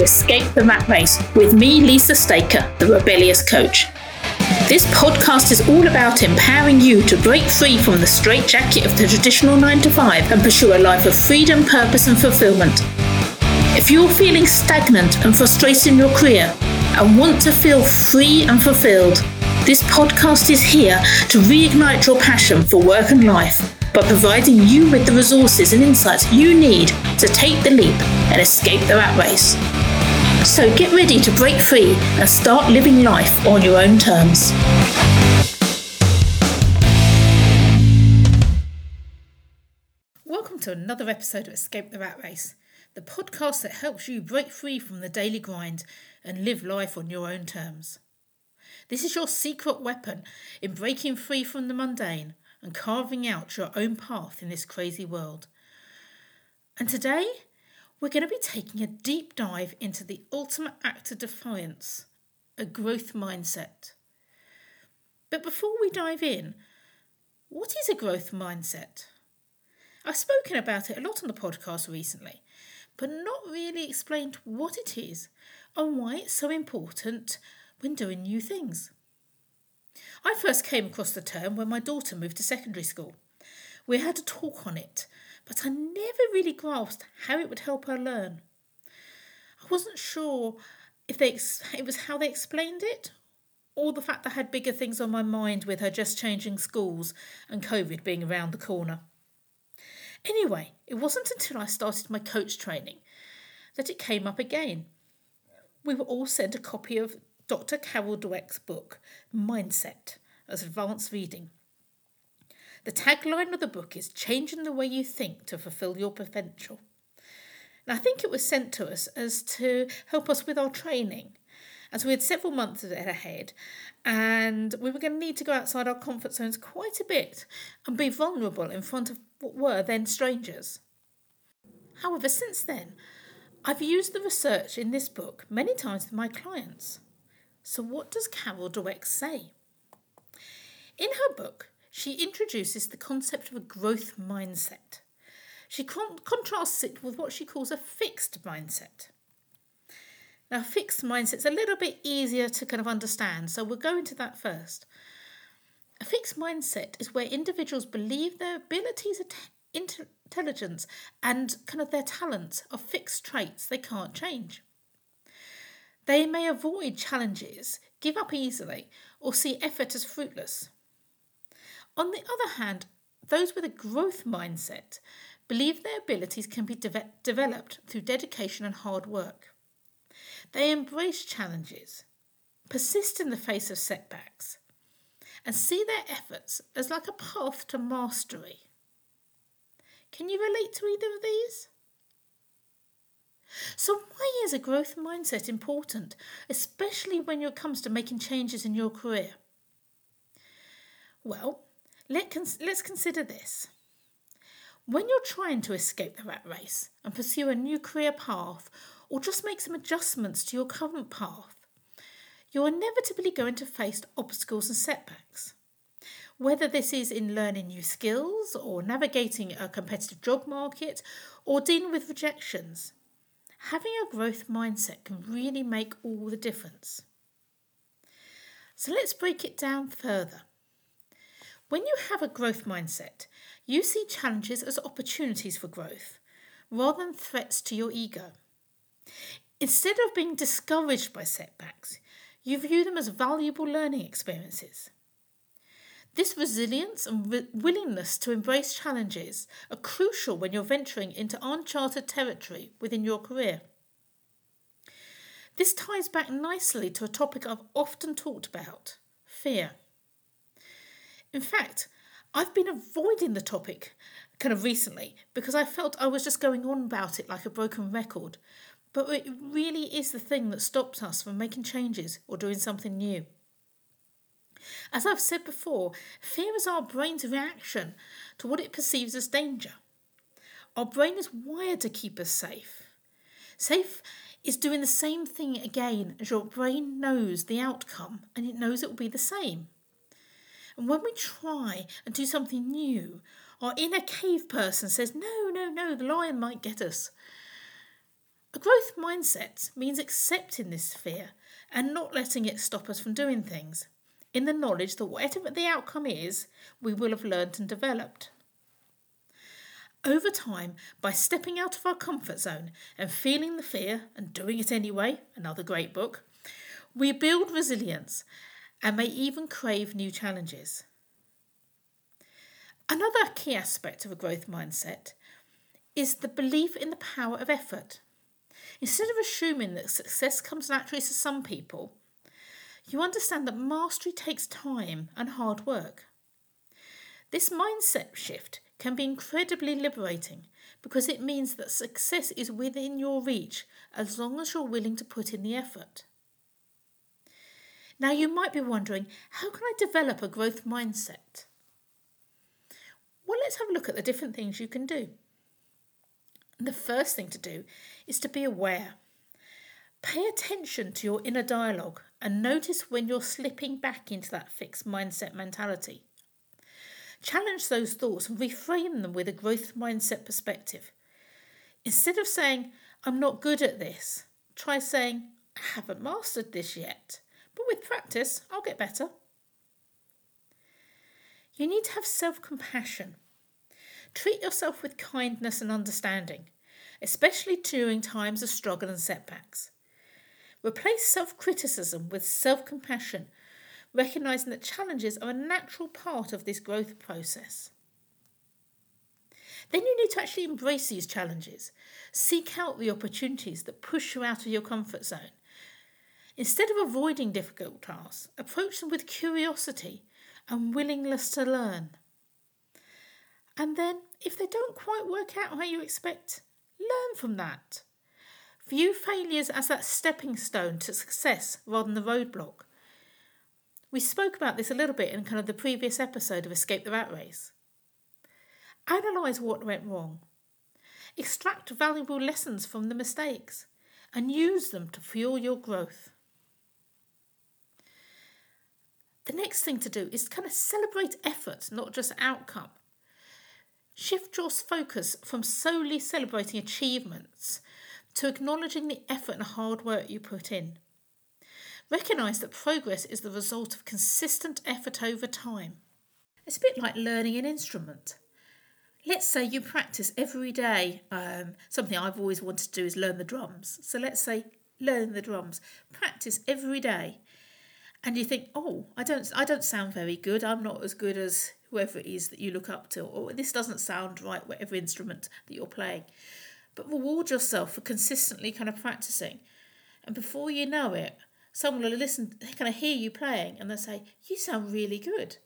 Escape the Rat Race with me, Lisa Staker, the Rebellious Coach. This podcast is all about empowering you to break free from the straitjacket of the traditional 9-to-5 and pursue a life of freedom, purpose and fulfillment. If you're feeling stagnant and frustrated in your career and want to feel free and fulfilled, this podcast is here to reignite your passion for work and life by providing you with the resources and insights you need to take the leap and escape the rat race. So get ready to break free and start living life on your own terms. Welcome to another episode of Escape the Rat Race, the podcast that helps you break free from the daily grind and live life on your own terms. This is your secret weapon in breaking free from the mundane and carving out your own path in this crazy world. And today, we're going to be taking a deep dive into the ultimate act of defiance, a growth mindset. But before we dive in, what is a growth mindset? I've spoken about it a lot on the podcast recently, but not really explained what it is and why it's so important when doing new things. I first came across the term when my daughter moved to secondary school. We had a talk on it, but I never really grasped how it would help her learn. I wasn't sure if it was how they explained it, or the fact that I had bigger things on my mind with her just changing schools and COVID being around the corner. Anyway, it wasn't until I started my coach training that it came up again. We were all sent a copy of Dr. Carol Dweck's book, Mindset, as advanced reading. The tagline of the book is changing the way you think to fulfill your potential. And I think it was sent to us as to help us with our training, as we had several months ahead and we were going to need to go outside our comfort zones quite a bit and be vulnerable in front of what were then strangers. However, since then, I've used the research in this book many times with my clients. So what does Carol Dweck say? In her book, she introduces the concept of a growth mindset. She contrasts it with what she calls a fixed mindset. Now, a fixed mindset's a little bit easier to kind of understand, so we'll go into that first. A fixed mindset is where individuals believe their abilities, intelligence, and kind of their talents are fixed traits they can't change. They may avoid challenges, give up easily, or see effort as fruitless. On the other hand, those with a growth mindset believe their abilities can be developed through dedication and hard work. They embrace challenges, persist in the face of setbacks, and see their efforts as like a path to mastery. Can you relate to either of these? So why is a growth mindset important, especially when it comes to making changes in your career? Well, let's consider this. When you're trying to escape the rat race and pursue a new career path or just make some adjustments to your current path, you're inevitably going to face obstacles and setbacks. Whether this is in learning new skills or navigating a competitive job market or dealing with rejections, having a growth mindset can really make all the difference. So let's break it down further. When you have a growth mindset, you see challenges as opportunities for growth, rather than threats to your ego. Instead of being discouraged by setbacks, you view them as valuable learning experiences. This resilience and willingness to embrace challenges are crucial when you're venturing into uncharted territory within your career. This ties back nicely to a topic I've often talked about, fear. In fact, I've been avoiding the topic kind of recently because I felt I was just going on about it like a broken record, but it really is the thing that stops us from making changes or doing something new. As I've said before, fear is our brain's reaction to what it perceives as danger. Our brain is wired to keep us safe. Safe is doing the same thing again as your brain knows the outcome and it knows it will be the same. And when we try and do something new, our inner cave person says, no, the lion might get us. A growth mindset means accepting this fear and not letting it stop us from doing things, in the knowledge that whatever the outcome is, we will have learnt and developed. Over time, by stepping out of our comfort zone and feeling the fear and doing it anyway, another great book, we build resilience and may even crave new challenges. Another key aspect of a growth mindset is the belief in the power of effort. Instead of assuming that success comes naturally to some people, you understand that mastery takes time and hard work. This mindset shift can be incredibly liberating because it means that success is within your reach as long as you're willing to put in the effort. Now you might be wondering, how can I develop a growth mindset? Well, let's have a look at the different things you can do. The first thing to do is to be aware. Pay attention to your inner dialogue and notice when you're slipping back into that fixed mindset mentality. Challenge those thoughts and reframe them with a growth mindset perspective. Instead of saying, I'm not good at this, try saying, I haven't mastered this yet, but with practice, I'll get better. You need to have self-compassion. Treat yourself with kindness and understanding, especially during times of struggle and setbacks. Replace self-criticism with self-compassion, recognising that challenges are a natural part of this growth process. Then you need to actually embrace these challenges. Seek out the opportunities that push you out of your comfort zone. Instead of avoiding difficult tasks, approach them with curiosity and willingness to learn. And then, if they don't quite work out how you expect, learn from that. View failures as that stepping stone to success rather than the roadblock. We spoke about this a little bit in kind of the previous episode of Escape the Rat Race. Analyse what went wrong. Extract valuable lessons from the mistakes and use them to fuel your growth. The next thing to do is kind of celebrate effort, not just outcome. Shift your focus from solely celebrating achievements to acknowledging the effort and hard work you put in. Recognise that progress is the result of consistent effort over time. It's a bit like learning an instrument. Let's say you practice every day. Something I've always wanted to do is learn the drums. So let's say learn the drums. Practice every day. And you think, I don't sound very good. I'm not as good as whoever it is that you look up to. Or this doesn't sound right, whatever instrument that you're playing. But reward yourself for consistently kind of practicing. And before you know it, someone will listen, they kind of hear you playing and they'll say, you sound really good.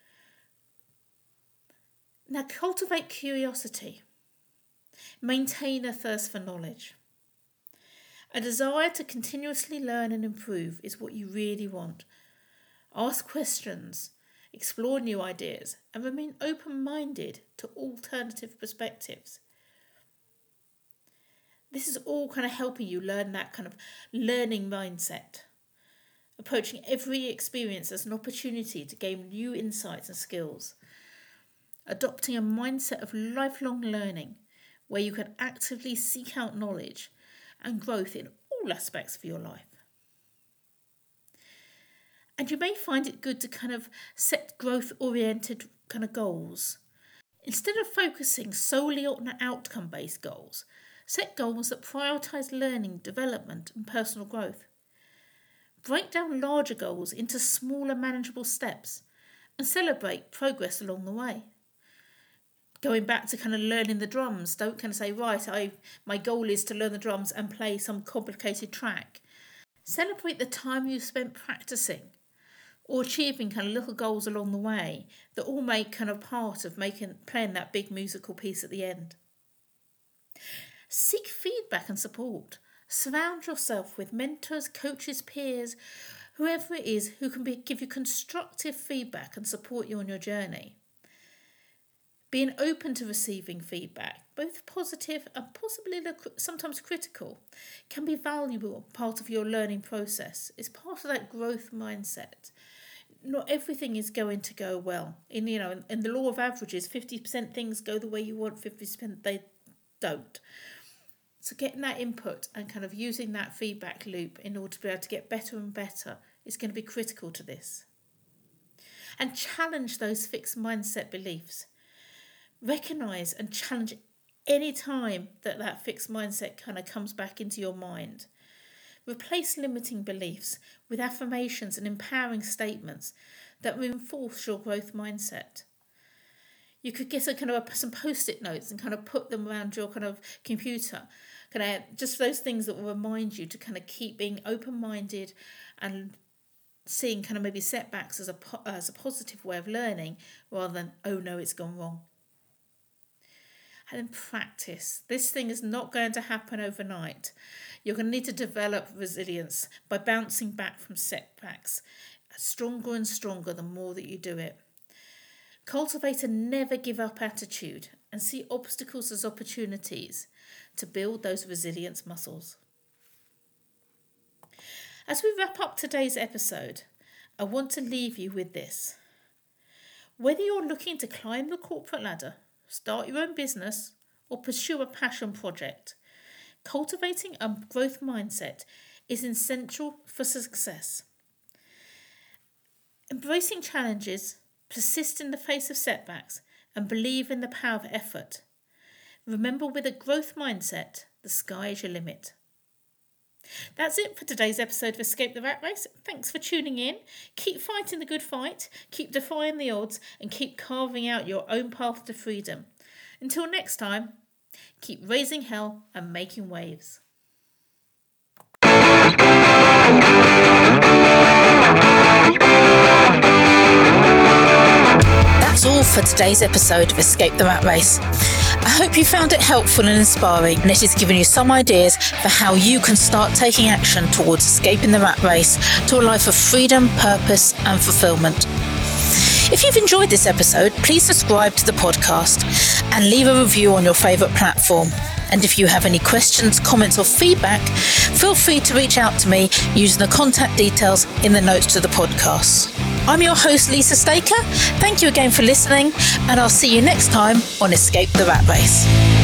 Now cultivate curiosity. Maintain a thirst for knowledge. A desire to continuously learn and improve is what you really want. Ask questions, explore new ideas, and remain open-minded to alternative perspectives. This is all kind of helping you learn that kind of learning mindset. Approaching every experience as an opportunity to gain new insights and skills. Adopting a mindset of lifelong learning where you can actively seek out knowledge and growth in all aspects of your life. And you may find it good to kind of set growth-oriented kind of goals. Instead of focusing solely on outcome-based goals, set goals that prioritise learning, development and personal growth. Break down larger goals into smaller manageable steps and celebrate progress along the way. Going back to kind of learning the drums, don't kind of say, my goal is to learn the drums and play some complicated track. Celebrate the time you spent practicing or achieving kind of little goals along the way that all make kind of part of playing that big musical piece at the end. Seek feedback and support. Surround yourself with mentors, coaches, peers, whoever it is who can give you constructive feedback and support you on your journey. Being open to receiving feedback, both positive and possibly sometimes critical, can be a valuable part of your learning process. It's part of that growth mindset. Not everything is going to go well. In the law of averages, 50% things go the way you want, 50% they don't. So getting that input and kind of using that feedback loop in order to be able to get better and better is going to be critical to this. And challenge those fixed mindset beliefs. Recognise and challenge any time that fixed mindset kind of comes back into your mind. Replace limiting beliefs with affirmations and empowering statements that reinforce your growth mindset. You could get some post-it notes and kind of put them around your kind of computer. Just those things that will remind you to kind of keep being open-minded and seeing kind of maybe setbacks as a positive way of learning rather than, oh no, it's gone wrong. And then practice. This thing is not going to happen overnight. You're going to need to develop resilience by bouncing back from setbacks, stronger and stronger the more that you do it. Cultivate a never give up attitude and see obstacles as opportunities to build those resilience muscles. As we wrap up today's episode, I want to leave you with this. Whether you're looking to climb the corporate ladder, start your own business, or pursue a passion project, cultivating a growth mindset is essential for success. Embracing challenges, persist in the face of setbacks, and believe in the power of effort. Remember, with a growth mindset, the sky is your limit. That's it for today's episode of Escape the Rat Race. Thanks for tuning in. Keep fighting the good fight, keep defying the odds, and keep carving out your own path to freedom. Until next time, keep raising hell and making waves. That's all for today's episode of Escape the Rat Race. I hope you found it helpful and inspiring, and it has given you some ideas for how you can start taking action towards escaping the rat race to a life of freedom, purpose and fulfillment. If you've enjoyed this episode, please subscribe to the podcast and leave a review on your favourite platform. And if you have any questions, comments or feedback, feel free to reach out to me using the contact details in the notes to the podcast. I'm your host, Lisa Staker. Thank you again for listening, and I'll see you next time on Escape the Rat Race.